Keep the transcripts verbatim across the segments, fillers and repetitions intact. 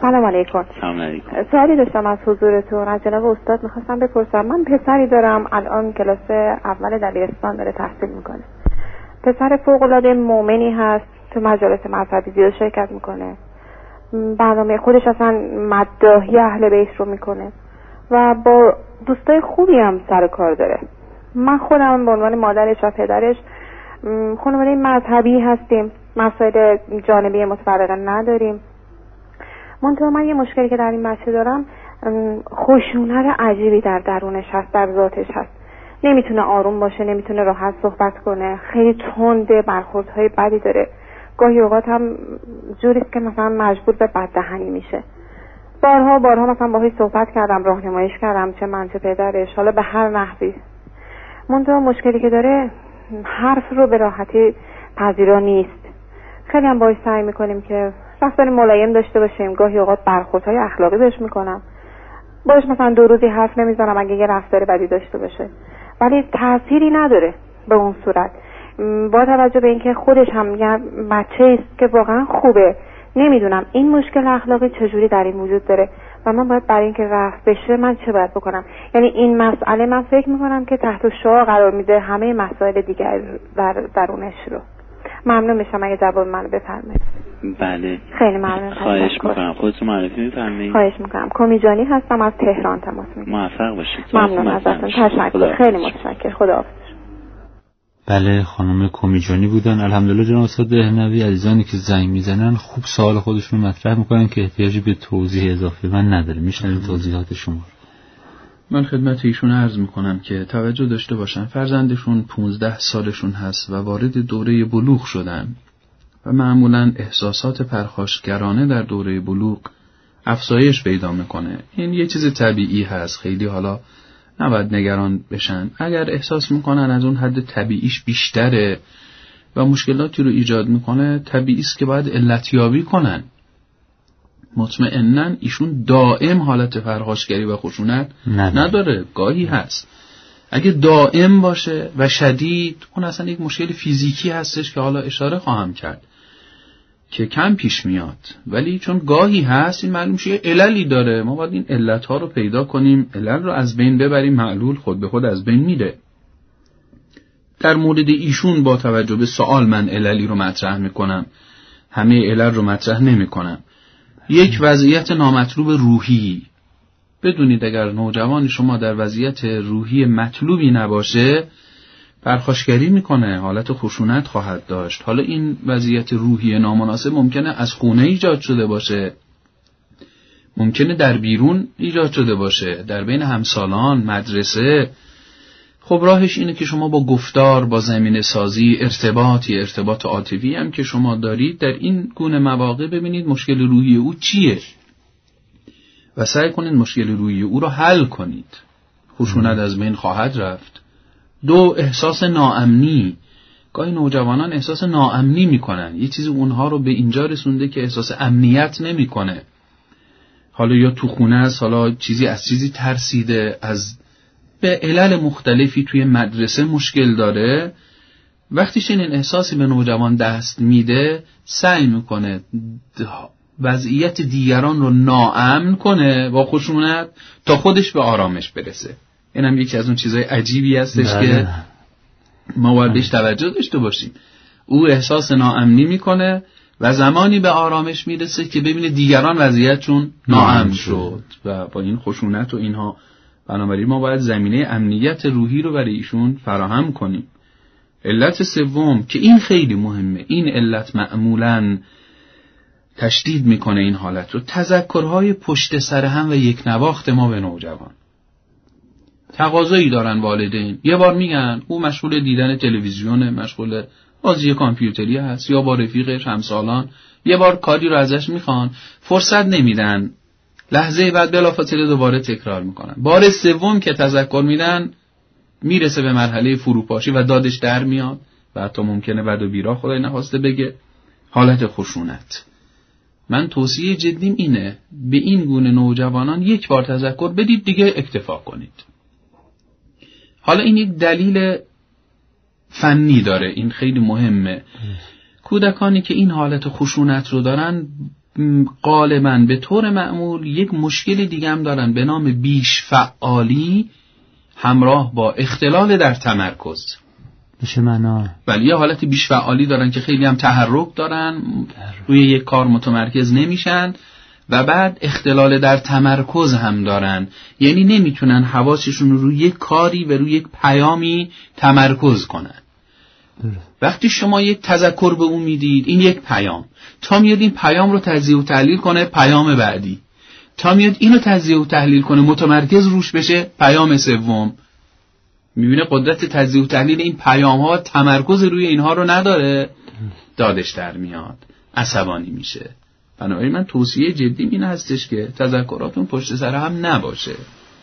سلام علیکم. سلام علیکم. سوالی داشتم از حضورتون، از جناب استاد میخواستم بپرسم. من پسری دارم الان کلاس اول دبیرستان داره تحصیل میکنه. پسر فوق العاده مؤمنی هست، تو مجالس مذهبی زیاد شرکت میکنه، برنامه خودش اصلا مداحی اهل بیت رو میکنه و با دوستای خوبی هم سر کار داره. من خودم به عنوان مادرش و پدرش خانواده مذهبی هستیم، مسائل جانبی متفرقه نداریم. منتها من یه مشکلی که در این بچه دارم، خشونت عجیبی در درونش هست، در ذاتش هست. نمیتونه آروم باشه، نمیتونه راحت صحبت کنه، خیلی تنده، برخوردهای بدی داره. گاهی اوقات هم جوریست که مثلا مجبور به بددهنی میشه. بارها بارها مثلا باهاش صحبت کردم، راهنماییش کردم، چه من چه پدرش، حالا به هر نحوی. منتها مشکلی که داره، حرف رو به راحتی پذیرا نیست. خیلی هم باهاش سعی میکنیم که رفتار ملایم داشته باشیم. گاهی اوقات برخوردهای اخلاقی بهش میکنم، باش مثلا دو روزی حرف نمیزنم اگه یه رفتار بدی داشته باشه، ولی تأثیری نداره به اون صورت. با توجه به اینکه خودش هم یه بچه است که واقعا خوبه، نمیدونم این مشکل اخلاقی چجوری در این وجود داره و من باید برای اینکه رفع بشه من چه باید بکنم. یعنی این مسئله من فکر میکنم که تحت شعاع قرار میده همه مسائل دیگر در درونش رو. ممنون میشم اگه جواب منو بفرمایید. بله خیلی ممنون. خواهش میکنم. خودتون معرفی میفرمایید؟ خواهش میکنم. کمیجانی هستم، از تهران تماس میگیرم. موفق باشید. ممنون ازتون. تشکر. خیلی متشکر. خداحافظ. بله خانم کمیجانی بودن. الحمدلله جناب استاد دهنوی. عزیزانی که زنگ میزنن خوب سوال خودشون رو مطرح میکنن که احتیاجی به توضیح اضافه من نداره. میشنویم توضیحات شما. من خدمت ایشون عرض میکنم که توجه داشته باشن، فرزندشون پونزده سالشون هست و وارد دوره بلوغ شدن و معمولا احساسات پرخاشگرانه در دوره بلوغ افزایش پیدا میکنه. این یه چیز طبیعی هست، خیلی حالا نباید نگران بشن. اگر احساس میکنن از اون حد طبیعیش بیشتره و مشکلاتی رو ایجاد میکنه، طبیعی است که باید علتیابی کنن. مطمئناً ایشون دائم حالت پرخاشگری و خشونت نداره، گاهی هست. اگه دائم باشه و شدید، اون اصلا یک مشکل فیزیکی هستش که حالا اشاره خواهم کرد که کم پیش میاد، ولی چون گاهی هست این معلوم شه عللی داره. ما باید این علتها رو پیدا کنیم، علل رو از بین ببریم، معلول خود به خود از بین میره. در مورد ایشون با توجه به سوال من عللی رو مطرح میکنم، همه علل رو مطرح نمیکنم. یک وضعیت نامطلوب روحی. بدونید اگر نوجوان شما در وضعیت روحی مطلوبی نباشه، پرخاشگری میکنه، حالت خشونت خواهد داشت. حالا این وضعیت روحی نامناسب ممکنه از خونه ایجاد شده باشه، ممکنه در بیرون ایجاد شده باشه، در بین همسالان، مدرسه. خب راهش اینه که شما با گفتار، با زمینه سازی، ارتباطی ارتباط عاطفی هم که شما دارید، در این گونه مواقع ببینید مشکل روحی او چیه و سعی کنید مشکل روحی او رو حل کنید. خشونت از بین خواهد رفت. دو، احساس ناامنی. گاهی نوجوانان احساس ناامنی میکنن، یه چیزی اونها رو به اینجا رسونده که احساس امنیت نمیکنه. حالا یا تو خونه است، حالا چیزی از چیزی ترسیده، از به علل مختلفی توی مدرسه مشکل داره. وقتی چنین احساسی به نوجوان دست میده، سعی میکنه وضعیت دیگران رو ناامن کنه با خشونت تا خودش به آرامش برسه. این هم یکی از اون چیزهای عجیبی هستش که ما باید بهش توجه داشته باشیم. او احساس ناامنی میکنه و زمانی به آرامش میرسه که ببینه دیگران وضعیتشون ناامن شد و با این خشونت و اینها. بنابراین ما باید زمینه امنیت روحی رو برای ایشون فراهم کنیم. علت سوم که این خیلی مهمه، این علت معمولاً تشدید میکنه این حالت رو، تذکرهای پشت سر هم و یک نواخت ما به نوجوان. تقاضایی دارن والدین، یه بار میگن او مشغول دیدن تلویزیونه، مشغول بازی کامپیوتری هست، یا با رفیقش همسالان یه بار کاری رو ازش میخوان، فرصت نمیدن، لحظه بعد بلافاصله دوباره تکرار میکنن. بار سوم که تذکر میدن میرسه به مرحله فروپاشی و دادش در میاد و حتی ممکنه بد و بیرا خدای نخواسته بگه حالت خشونت. من توصیه جدیم اینه به این گونه نوجوانان یک بار تذکر بدید، دیگه اکتفا کنید. حالا این یک دلیل فنی داره، این خیلی مهمه. کودکانی که این حالت خشونت رو دارن غالباً به طور معمول یک مشکل دیگه هم دارن به نام بیش فعالی همراه با اختلال در تمرکز. میشه معنا؟ ولی یه حالت بیش فعالی دارن که خیلی هم تحرک دارن، روی یک کار متمرکز نمیشن و بعد اختلال در تمرکز هم دارن، یعنی نمیتونن حواسشون رو روی یک کاری و روی یک پیامی تمرکز کنن. وقتی شما یک تذکر به اون میدید، این یک پیام، تا میاد این پیام رو تجزیه و تحلیل کنه، پیام بعدی، تا میاد اینو تجزیه و تحلیل کنه متمرکز روش بشه، پیام سوم. میبینه قدرت تجزیه و تحلیل این پیام ها تمرکز روی اینها رو نداره، دادش در میاد، عصبانی میشه. بنابراین من توصیه جدی این هستش که تذکراتون پشت سر هم نباشه.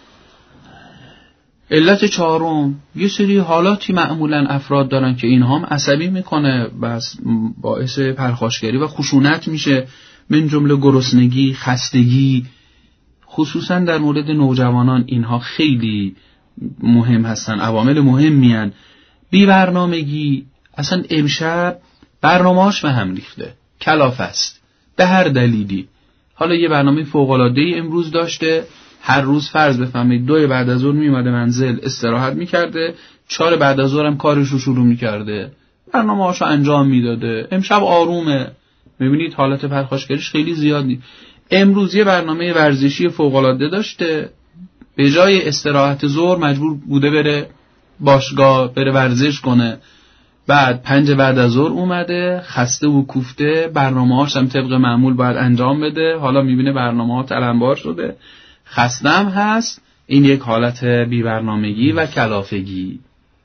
علت چهارم، یه سری حالاتی معمولا افراد دارن که اینها هم عصبی میکنه، بس باعث پرخاشگری و خشونت میشه، من جمله گرسنگی، خستگی. خصوصا در مورد نوجوانان اینها خیلی مهم هستن، عوامل مهمی هستن. بی برنامگی، اصلا امشب برنامه‌اش به هم ریخته، کلافه است به هر دلیلی. حالا یه برنامه فوق‌العاده‌ای امروز داشته، هر روز فرض بفهمید دو بعد از ظهر میومده منزل استراحت میکرده، چهار بعد از ظهر هم کارش رو شروع میکرده، برنامه‌هاشو انجام میداده. امشب آرومه، میبینید حالت پرخاشگریش خیلی زیاد نیست. امروز یه برنامه ورزشی فوق‌العاده داشته، به جای استراحت ظهر مجبور بوده بره باشگاه، بره ورزش کنه. بعد پنج بعد از ظهر اومده خسته و کوفته، برنامه‌هاش هم طبق معمول باید انجام بده، حالا میبینه برنامه‌ها تلمبار شده، خسته هم هست. این یک حالت بی برنامگی و کلافگی.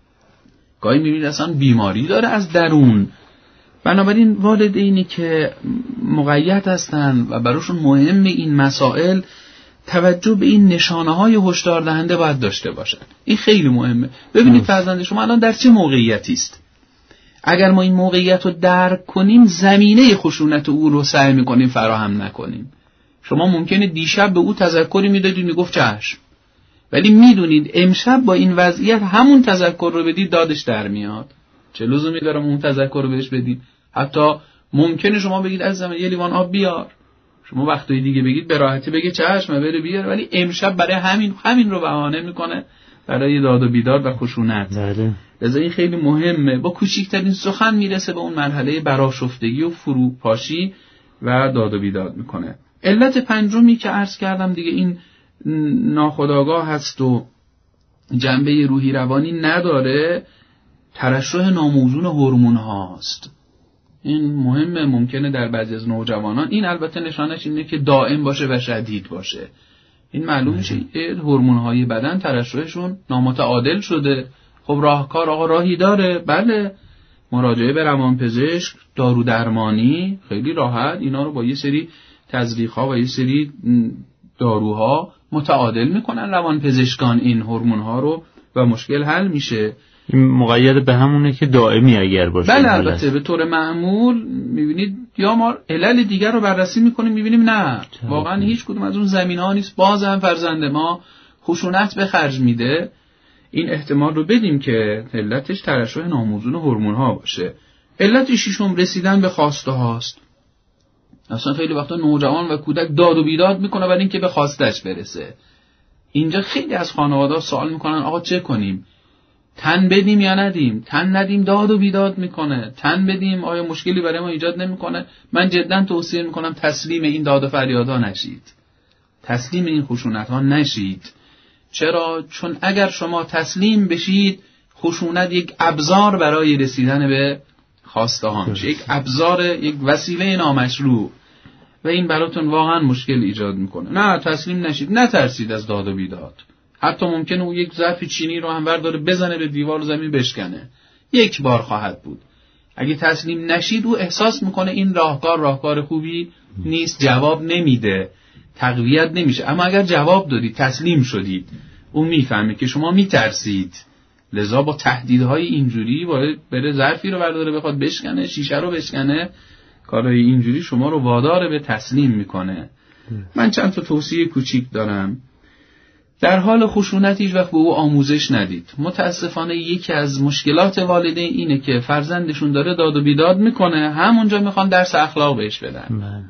گاهی میبینید اصلا بیماری داره از درون. بنابراین والدینی که مقید هستن و براشون مهم این مسائل، توجه به این نشانه‌های هشدار دهنده باید داشته باشن. این خیلی مهمه. ببینید فرزند شما الان در چه موقعیتی است. اگر ما این موقعیت رو درک کنیم، زمینه خشونت او رو سعی می‌کنیم فراهم نکنیم. شما ممکنه دیشب به او تذکری میدادید، میگفت چشم، ولی میدونید امشب با این وضعیت همون تذکر رو بدید دادش در میاد. چه لزومی داره اون تذکر رو بهش بدید؟ حتی ممکنه شما بگید عزیزم یه لیوان آب بیار، شما وقتی دیگه بگید به راحتی بگه چشم بره بیار، ولی امشب برای همین همین رو بهانه میکنه برای داد و بیداد و خشونت. لذا این خیلی مهمه. با کوچکترین سخن میرسه به اون مرحله برآشفتگی و فروپاشی و داد و بیداد میکنه. علت پنجمی که عرض کردم دیگه این ناخودآگاه هست و جنبه روحی روانی نداره، ترشح ناموزون هورمون هاست. این مهمه. ممکنه در بعضی از نوجوانان، این البته نشانش اینه که دائم باشه و شدید باشه، این معلوم میشه هورمون های بدن ترشحشون نامتعادل شده. خب راهکار آقا راهی داره، بله، مراجعه به روانپزشک، دارو درمانی، خیلی راحت اینا رو با یه سری تزریق‌ها و یه سری داروها متعادل میکنن روانپزشکان این هورمون‌ها رو و مشکل حل میشه. این مقید به همونه که دائمی اگر باشه. بله البته به طور معمول میبینید یا ما علل دیگر رو بررسی میکنیم میبینیم نه واقعا هیچ کدوم از اون زمینه‌ها نیست، بازم فرزند ما خشونت به خرج میده. این احتمال رو بدیم که علتش ترشح ناموزون هورمون‌ها باشه. علت ششم رسیدن به خواسته هاست. اصلا خیلی وقتا نوجوان و کودک داد و بیداد میکنه برای اینکه به خواستش برسه. اینجا خیلی از خانواده‌ها سوال میکنن آقا چه کنیم؟ تن بدیم یا ندیم؟ تن ندیم داد و بیداد میکنه، تن بدیم آیا مشکلی برای ما ایجاد نمیکنه؟ من جدا توصیه میکنم تسلیم این داد و فریادها نشید، تسلیم این خشونت‌ها نشید. چرا؟ چون اگر شما تسلیم بشید، خشونت یک ابزار برای رسیدن به خواسته ها میشه، یک ابزار، یک وسیله نامشروع و این براتون واقعا مشکل ایجاد میکنه. نه تسلیم نشید، نترسید از داد و بیداد. حتی ممکنه او یک ظرف چینی رو هم برداره بزنه به دیوار و زمین بشکنه، یک بار خواهد بود. اگه تسلیم نشید او احساس میکنه این راهکار راهکار خوبی نیست، جواب نمیده، تقویت نمیشه. اما اگر جواب دادید، تسلیم شدید، او میفهمه که شما میترسید، لذا با تهدیدهای اینجوری باید بره ظرفی رو برداره بخواد بشکنه، شیشه رو بشکنه، کارهای اینجوری شما رو وادار به تسلیم میکنه. من چند تا توصیه کوچیک دارم. در حال خشونت هیچ وقت به او آموزش ندید. متاسفانه یکی از مشکلات والدین اینه که فرزندشون داره داد و بیداد میکنه، همونجا میخوان درس اخلاق بهش بدن.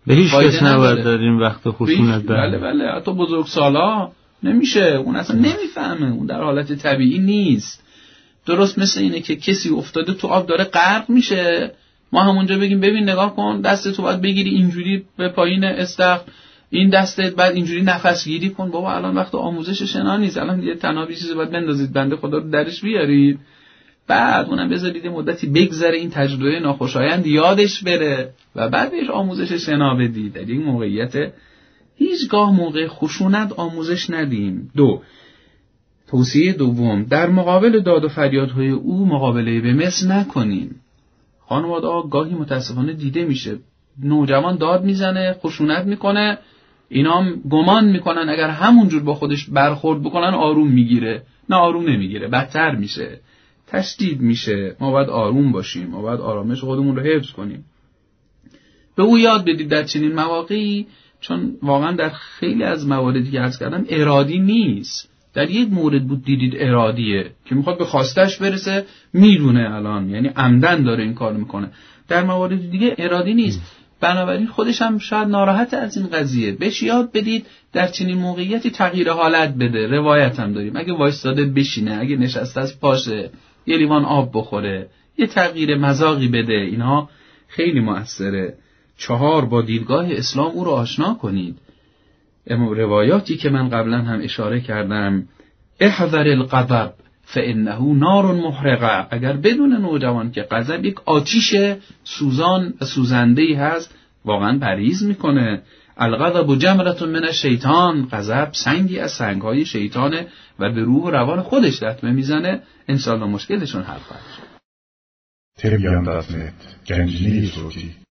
به هیچ کس نباید در این وقت خشونت بر. بله بله حتی بزرگسالا نمیشه، اون اصلا نمیفهمه، اون در حالت طبیعی نیست. درست مثل اینه که کسی افتاده تو آب داره غرق میشه، ما همونجا بگیم ببین نگاه کن دستتو باید بگیری اینجوری به پایین استخر، این دستت بعد اینجوری نفس گیری کن. بابا الان وقت آموزش شنا نیست، الان یه تنابی چیزی باید بندازید بنده خدا رو درش بیارید، بعد اونم بذارید مدتی بگذره این تجربه ناخوشایند یادش بره و بعد بهش آموزش شنا بدید. در این موقعیت هیچگاه موقع خشونت آموزش ندیم. دو، توصیه دوم، در مقابل داد و فریادهای او مقابله به مثل نکنیم. خانواده ها گاهی متاسفانه دیده میشه نوجوان داد میزنه، خشونت میکنه، اینا هم گمان میکنن اگر همونجور با خودش برخورد بکنن آروم میگیره. نه آروم نمیگیره، بدتر میشه، تشدید میشه. ما باید آروم باشیم، ما باید آرامش خودمون رو حفظ کنیم. به او یاد بدید در چنین مواقعی، چون واقعا در خیلی از مواردی که عرض کردم ارادی نیست. در یک مورد بود دیدید ارادیه که میخواد به خواستش برسه، میدونه الان یعنی عمدن داره این کار میکنه. در موارد دیگه ارادی نیست، بنابراین خودش هم شاید ناراحت از این قضیه. بهش یاد بدید در چنین موقعیتی تغییر حالت بده. روایت هم داریم اگه وایستاده بشینه، اگه نشسته از پاشه، یه لیوان آب بخوره، یه تغییر مذاقی بده. اینها خیلی مؤثره. چهار، با دیدگاه اسلام او رو آشنا کنید. اما روایاتی که من قبلا هم اشاره کردم، احذر الغضب فانه نار محرقه، اگر بدون نوجوان که غضب یک آتیش سوزان و سوزنده‌ای هست، واقعا پرهیز میکنه. الغضب جمرة من الشیطان، غضب سنگی از سنگهای شیطانه و به روح و روان خودش لطمه میزنه. انشاءالله مشکلشون حل خواهد شد. تریبیان دات نت گنجینه صوتی